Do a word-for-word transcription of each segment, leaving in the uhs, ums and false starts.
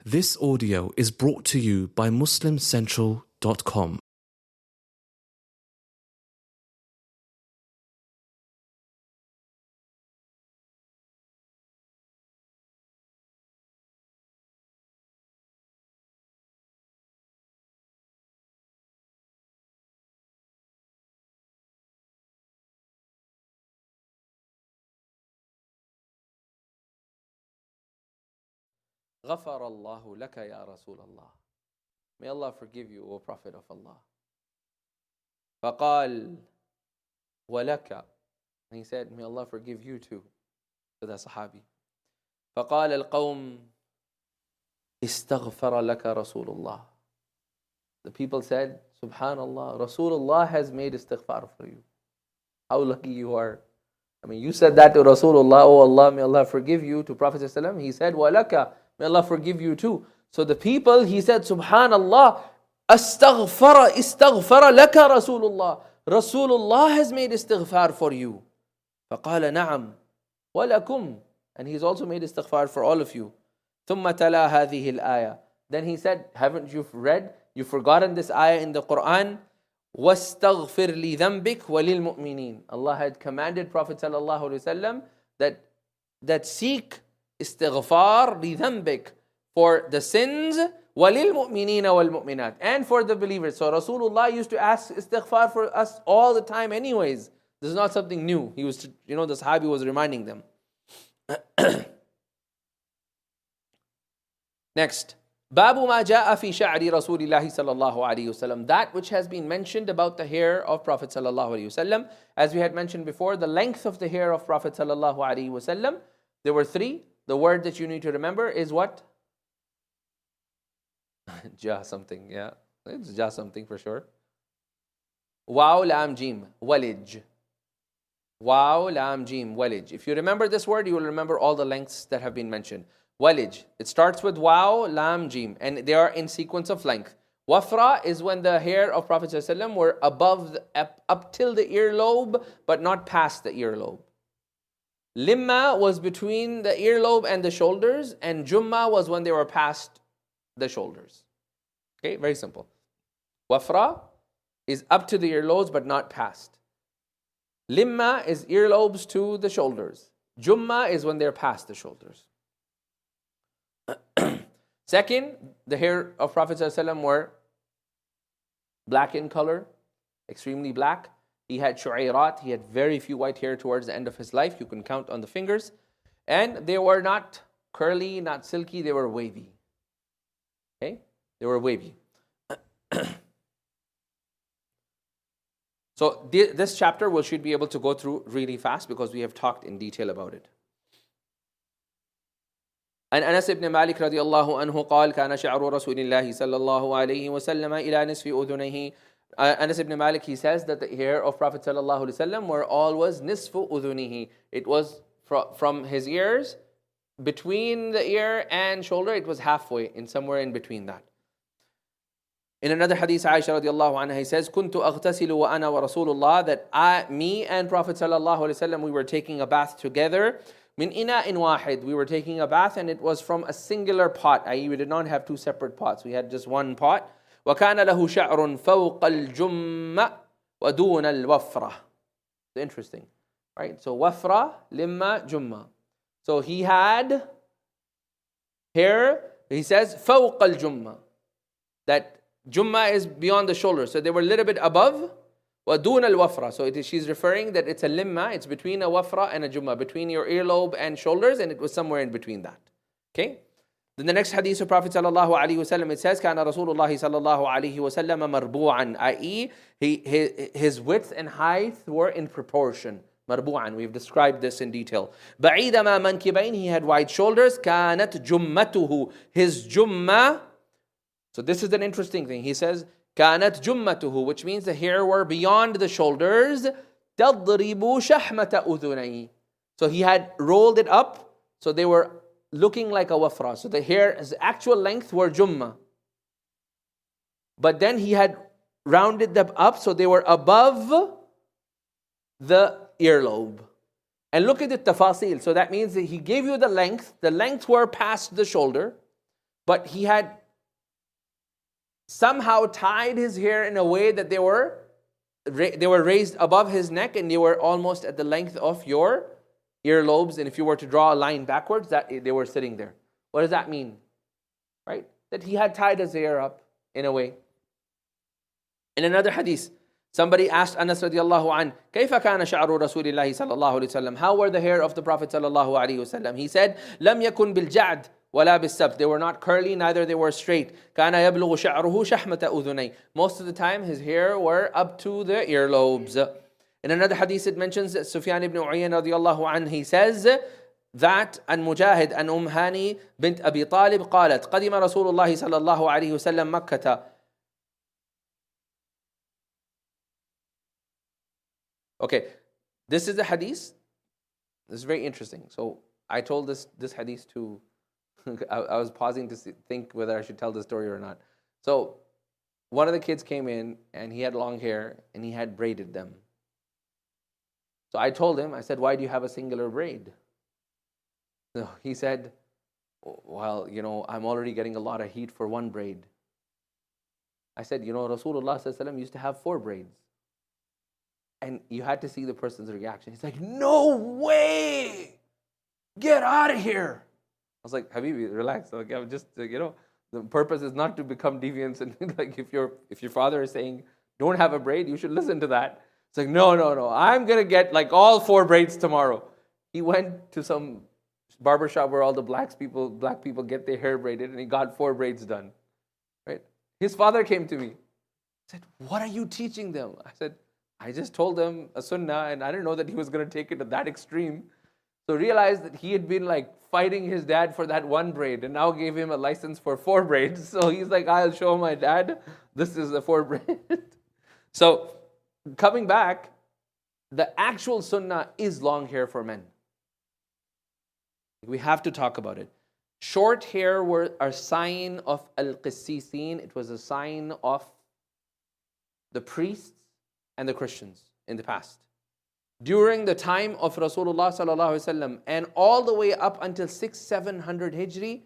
This audio is brought to you by Muslim Central dot com. غفر الله لك يا رسول الله. May Allah forgive you, O Prophet of Allah. فقال ولك. And he said, may Allah forgive you too, to the Sahabi. فقال القوم استغفر لك رسول الله. The people said, Subhanallah, Rasulullah has made istighfar for you. How lucky you are. I mean, you said that to Rasulullah, oh Allah, may Allah forgive you, to Prophet ﷺ. He said, وَلَكَ, may Allah forgive you too. So the people, he said, Subhanallah, astaghfara, istaghfara laka Rasulullah. Rasulullah has made istighfar for you. فَقَالَ نَعَمْ وَلَكُمْ. And he's also made istighfar for all of you. ثُمَّ تَلَا هَذِهِ الْآيَةِ. Then he said, haven't you read, you've forgotten this ayah in the Quran? وَاسْتَغْفِرْ لِذَنْبِكَ وَلِلْمُؤْمِنِينَ. Allah had commanded Prophet ﷺ that, that seek istighfar لِذَنْبِكَ, for the sins, وَلِلْمُؤْمِنِينَ وَالْمُؤْمِنَاتِ, and for the believers. So Rasulullah used to ask istighfar for us all the time anyways. This is not something new. He was, you know, the Sahabi was reminding them. Next. Babu ma ja'a fi sha'ri Rasulillahi sallallahu alayhi wasallam. That which has been mentioned about the hair of Prophet sallallahu alayhi wasallam. As we had mentioned before, the length of the hair of Prophet sallallahu alayhi wasallam, there were three. The word that you need to remember is what? Ja something, yeah. It's ja something for sure. Waw lam jim, walij. Waw lam jim, walij. If you remember this word, you will remember all the lengths that have been mentioned. Walij. It starts with waw, lam, jim, and they are in sequence of length. Wafra is when the hair of Prophet ﷺ were above, the, up, up till the earlobe, but not past the earlobe. Limma was between the earlobe and the shoulders, and Jumma was when they were past the shoulders. Okay, very simple. Wafra is up to the earlobes, but not past. Limma is earlobes to the shoulders. Jumma is when they're past the shoulders. Second, the hair of Prophet ﷺ were black in color, extremely black. He had shu'airat, he had very few white hair towards the end of his life. You can count on the fingers. And they were not curly, not silky, they were wavy. Okay? They were wavy. So this chapter we should be able to go through really fast because we have talked in detail about it. عن أنس بن مالك رضي الله عنه قال كان شعر رسول الله صلى الله عليه وسلم إلى نصف أذنيه. Anas ibn Malik, he says that the hair of Prophet صلى الله عليه وسلم were always نصف أذنه. It was from his ears, between the ear and shoulder, it was halfway, in somewhere in between that. In another hadith, Aisha radiallahu anha, he says, كنت أغتسل وأنا ورسول الله, that I, me and Prophet صلى الله عليه وسلم, we were taking a bath together. Min ina in wahid, we were taking a bath and it was from a singular pot, that is we did not have two separate pots, we had just one pot. وَكَانَ لَهُ شَعْرٌ فَوْقَ الْجُمَّةِ وَدُونَ الْوَفْرَةِ. Interesting, right? So wafra, limma, jumma. So he had hair, he says, فَوْقَ الْجُمَّةِ, that jumma is beyond the shoulder, so they were a little bit above. وَدُونَ الْوَفْرَةِ. So it is, she's referring that it's a limma, it's between a wafra and a jumma, between your earlobe and shoulders, and it was somewhere in between that. Okay? Then the next hadith of Prophet sallallahu alaihi wasallam, it says, كَانَ رَسُولُ اللَّهِ sallallahu alaihi wasallam مَرْبُوعًا, that is he, his, his width and height were in proportion. مربوعا, we've described this in detail. بَعِيدَ مَا مَنْكِبَيْنِ, he had wide shoulders. كَانَتْ جُمَّتُهُ, his jumma. So this is an interesting thing. He says, كانت جمته, which means the hair were beyond the shoulders. تضرب شحمة أذنيه. So he had rolled it up, so they were looking like a wafra. So the hair's actual length were jumma. But then he had rounded them up, so they were above the earlobe. And look at the tafasil. So that means that he gave you the length. The length were past the shoulder. but he had somehow tied his hair in a way that they were they were raised above his neck and they were almost at the length of your earlobes. And if you were to draw a line backwards, that they were sitting there. What does that mean? Right? That he had tied his hair up in a way. In another hadith, somebody asked Anas radiallahu an, كيف كان شعر رسول الله صلى الله عليه وسلم? How were the hair of the Prophet صلى الله عليه وسلم? He said, لم يكن بالجعد ولا بالسبت. They were not curly, neither they were straight. كان يبلغ شعره شحمة أذني. Most of the time his hair were up to the earlobes. In another hadith it mentions that Sufyan ibn Uyayna radiallahu anhu, he says that عن مجاهد عن أم هاني بنت أبي طالب قالت قدم رسول الله صلى الله عليه وسلم مكة. Okay, this is the hadith. This is very interesting. So I told this this hadith to, I, I was pausing to see, think whether I should tell the story or not. So one of the kids came in and he had long hair and he had braided them. So I told him, I said, why do you have a singular braid? So he said, well, you know, I'm already getting a lot of heat for one braid. I said, you know, Rasulullah sallallahu alaihi wasallam used to have four braids. And you had to see the person's reaction. He's like, no way! Get out of here! I was like, Habibi, relax. Like, I'm just, you know, the purpose is not to become deviants. And like, if your if your father is saying, don't have a braid, you should listen to that. It's like, no, no, no. I'm going to get like all four braids tomorrow. He went to some barbershop where all the blacks people, black people get their hair braided, and he got four braids done. Right? His father came to me. He said, what are you teaching them? I said, I just told him a sunnah, and I didn't know that he was going to take it to that extreme. So realized that he had been like fighting his dad for that one braid, and now gave him a license for four braids. So he's like, I'll show my dad, this is the four braid. So coming back, the actual sunnah is long hair for men. We have to talk about it. Short hair were a sign of al-qissisin. It was a sign of the priests and the Christians in the past. During the time of Rasulullah sallallahu alaihi wasallam and all the way up until six, seven hundred Hijri,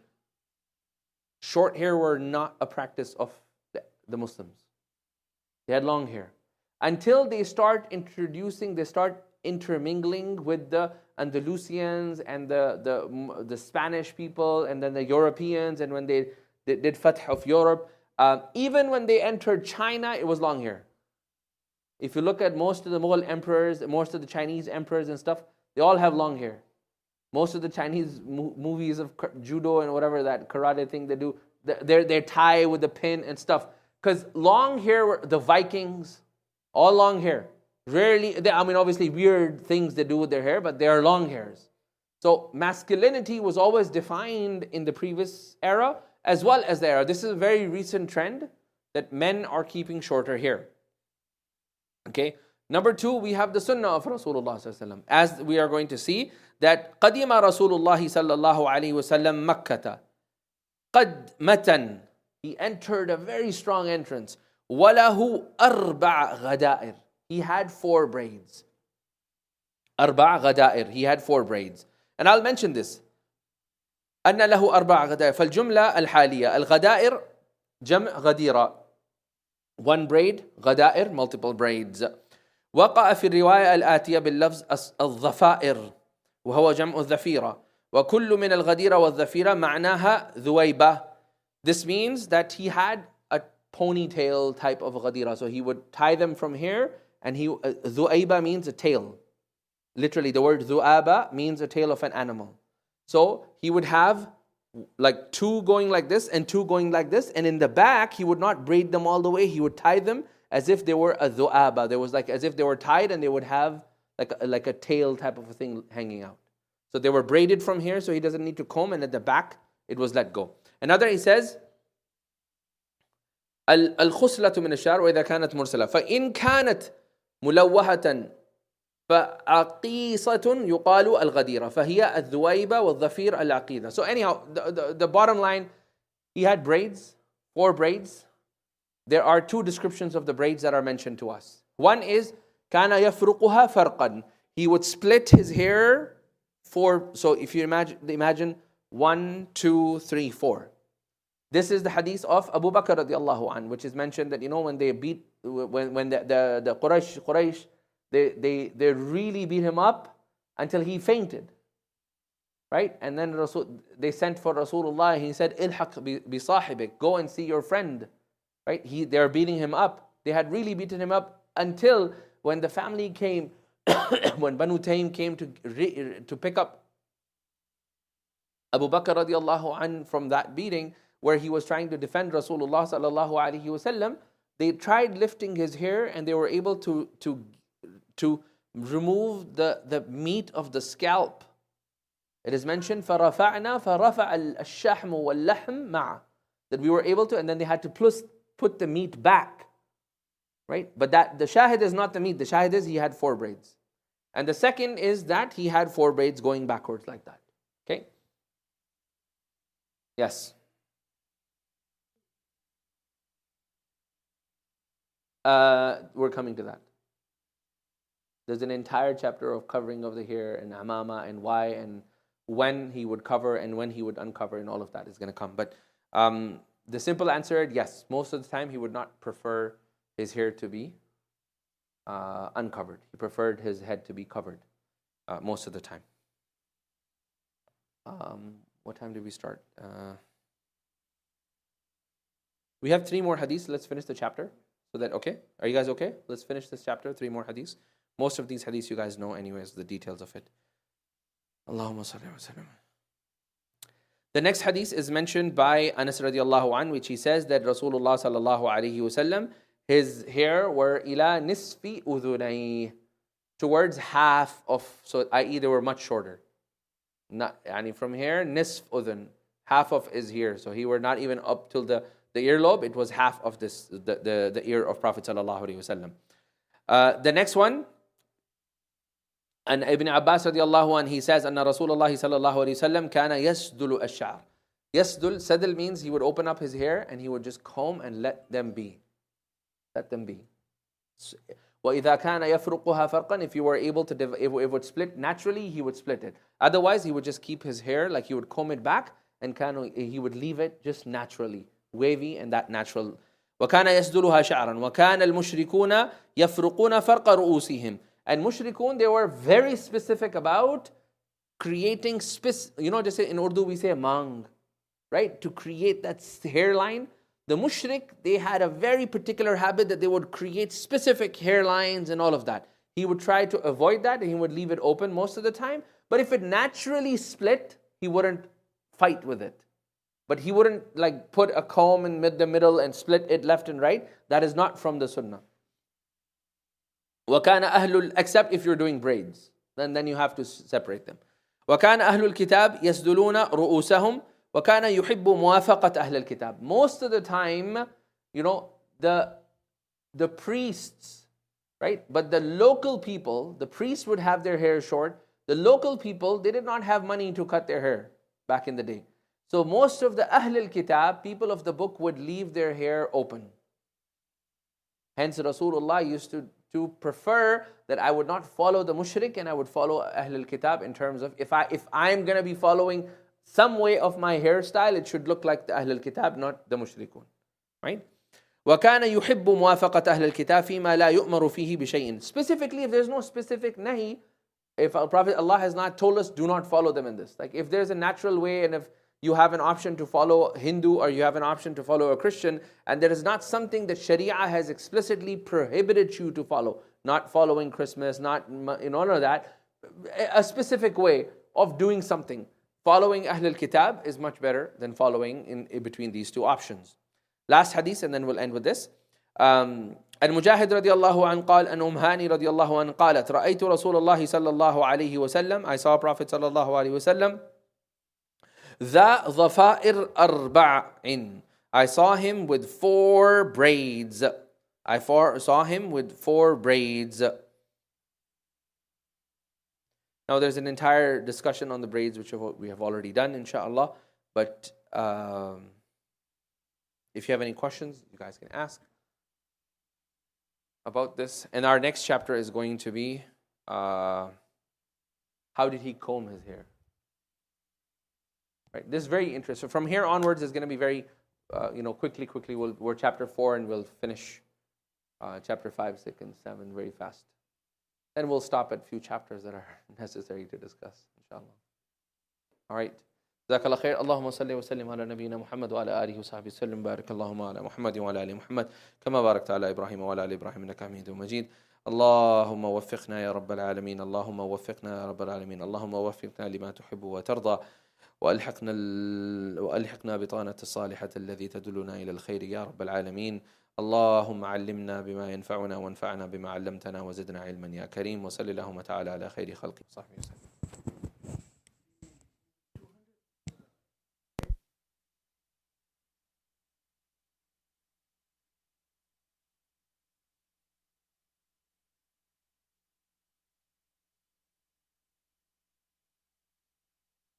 short hair were not a practice of the, the Muslims. They had long hair. Until they start introducing, they start intermingling with the Andalusians and the, the, the Spanish people and then the Europeans, and when they, they did Fath of Europe, uh, even when they entered China, it was long hair. If you look at most of the Mughal emperors, most of the Chinese emperors and stuff, they all have long hair. Most of the Chinese mo- movies of judo and whatever that karate thing they do, they're, they're tie with the pin and stuff. Because long hair were the Vikings, all long hair. Rarely, they, I mean obviously weird things they do with their hair, but they are long hairs. So masculinity was always defined in the previous era as well as the era. This is a very recent trend that men are keeping shorter hair. Okay. Number two, we have the sunnah of Rasulullah sallallahu alaihi wasallam. As we are going to see that قدم رسول الله صلى الله عليه وسلم مكة قدمة. He entered a very strong entrance. وله أربع غدائر. He had four braids. أربع غدائر. He had four braids. And I'll mention this. أن له أربع غدائر. فالجملة الحالية الغدائر جمع غديرة. One braid, غدائر, multiple braids. وقع في الرواية الآتية باللفظ الظفائر وهو جمع الذفيرة وكل من الغديرة والذفيرة معناها ذويبة. This means that he had a ponytail type of غديرة. So he would tie them from here, and he uh, ذويبة means a tail. Literally the word ذؤابة means a tail of an animal. So he would have like two going like this and two going like this, and in the back he would not braid them all the way. He would tie them as if they were a dhu'aba. There was like as if they were tied and they would have like a, like a tail type of a thing hanging out. So they were braided from here, so he doesn't need to comb, and at the back it was let go. Another, he says الخصلة من الشعر وإذا كانت مرسلة فإن كانت ملوحة فعقيصة يقال الغديرة فهي الذويبة والظفير العقيدة. So anyhow, the, the, the bottom line, he had braids, four braids. There are two descriptions of the braids that are mentioned to us. One is كان يفرقها فرقا. He would split his hair four. So if you imagine, imagine one, two, three, four. This is the hadith of Abu Bakr radiallahu anh, which is mentioned that, you know, when they beat, when, when the, the, the Quraysh, Quraysh they, they, they really beat him up until he fainted. Right? And then Rasul, they sent for Rasulullah. He said, Ilhaq bi sahibik, go and see your friend. Right? He, they're beating him up. They had really beaten him up until when the family came, when Banu Taym came to, to pick up Abu Bakr radiallahu anh from that beating, where he was trying to defend Rasulullah sallallahu alaihi wasallam, they tried lifting his hair and they were able to, to, to remove the, the meat of the scalp. It is mentioned, فَرَفَعْنَا فَرَفَعَ الشَّحْمُ وَاللَّحْمُ مَعَ, that we were able to, and then they had to plus put the meat back. Right? But that the shahid is not the meat. The shahid is he had four braids. And the second is that he had four braids going backwards like that. Okay? Yes. Uh, we're coming to that. There's an entire chapter of covering of the hair and amama and why and when he would cover and when he would uncover, and all of that is going to come. But um, the simple answer is yes. Most of the time he would not prefer his hair to be uh, uncovered. He preferred his head to be covered uh, most of the time. Um, what time did we start? Uh, we have three more hadiths. Let's finish the chapter. So that, okay? Are you guys okay? Let's finish this chapter, three more hadiths. Most of these hadiths you guys know anyways, the details of it. Allahumma salli wa sallam. The next hadith is mentioned by Anas radiallahu anh, which he says that Rasulullah sallallahu alayhi wa sallam, his hair were ila nisfi udhunay, towards half of, so that is they were much shorter. Not, yani from here, nisf udhun, half of his hair. So he were not even up till the The earlobe, it was half of this, the, the, the ear of Prophet sallallahu alaihi wasallam. Uh, the next one, and Ibn Abbas radiallahu anh, he says, Anna Rasulullah sallallahu alaihi wasallam kana yasdulu ash-sha'r. Yasdul, sadl means he would open up his hair and he would just comb and let them be. Let them be. وَإِذَا كَانَ يَفْرُقُهَا فَرْقًا, if you were able to, div- if it would split naturally, he would split it. Otherwise, he would just keep his hair, like he would comb it back, and kanu, he would leave it just naturally. Wavy and that natural. وَكَانَ يَسْدُلُهَا شَعْرًا وَكَانَ الْمُشْرِكُونَ يَفْرُقُونَ فَرْقَ رُؤُوسِهِمْ. And mushrikun, they were very specific about creating, spec- you know, just in Urdu we say mang, right? To create that hairline. The mushrik, they had a very particular habit that they would create specific hairlines and all of that. He would try to avoid that and he would leave it open most of the time. But if it naturally split, he wouldn't fight with it. But he wouldn't like put a comb in mid the middle and split it left and right. That is not from the sunnah. وَكَانَ أَهْلُ Except if you're doing braids. Then, then you have to separate them. وَكَانَ أَهْلُ الْكِتَابِ يَسْدُلُونَ رُؤُوسَهُمْ وَكَانَ يُحِبُّ مُوَافَقَةَ أَهْلِ الْكِتَابِ. Most of the time, you know, the, the priests, right? But the local people, the priests would have their hair short. The local people, they did not have money to cut their hair back in the day. So most of the Ahl al-Kitab, people of the book, would leave their hair open. Hence Rasulullah used to, to prefer that I would not follow the mushrik and I would follow Ahl al-Kitab in terms of if, I, if I'm going to be following some way of my hairstyle, it should look like the Ahl al-Kitab, not the mushrikun. Right? وَكَانَ يُحِبُّ مُوَافَقَةَ أَهْلِ الْكِتَابِ فِي مَا لَا يُؤْمَرُ فِيهِ بِشَيْءٍ. Specifically, if there's no specific nahi, if our Prophet Allah has not told us, do not follow them in this. Like if there's a natural way and if you have an option to follow Hindu or you have an option to follow a Christian, and there is not something that Sharia has explicitly prohibited you to follow, not following Christmas, not in honor of that, a specific way of doing something. Following Ahlul Kitab is much better than following in, in between these two options. Last hadith and then we'll end with this. Um, المجاهد رضي الله عنه قال أن أم هاني رضي الله عنه قالت رأيت رسول الله صلى الله عليه وسلم, I saw Prophet صلى الله عليه وسلم ذا ظفائر أربع. I saw him with four braids. I for, saw him with four braids. Now there's an entire discussion on the braids which we have already done, inshallah. But um, if you have any questions, you guys can ask about this. And our next chapter is going to be uh, how did he comb his hair? Right. This is very interesting. From here onwards is going to be very uh, you know, quickly, quickly, we'll, we're chapter four and we'll finish uh, chapter five, six, and seven very fast. Then we'll stop at a few chapters that are necessary to discuss, inshallah. All right. جزاك الله خير. اللهم صل وسلم على نبينا محمد وعلى آله وصحبه وسلم. بارك اللهم على محمد وعلى آل محمد كما باركت على إبراهيم وعلى آل إبراهيم إنك حميد مجيد. اللهم وفقنا يا رب العالمين. اللهم وفقنا يا رب العالمين. اللهم وفقنا لما تحب وترضى. وألحقنا ال... وألحقنا بطانة الصالحة الذي تدلنا إلى الخير يا رب العالمين. اللهم علمنا بما ينفعنا وانفعنا بما علمتنا وزدنا علما يا كريم. وصل اللهم تعالى على خير خلقه وصحبه وسلم.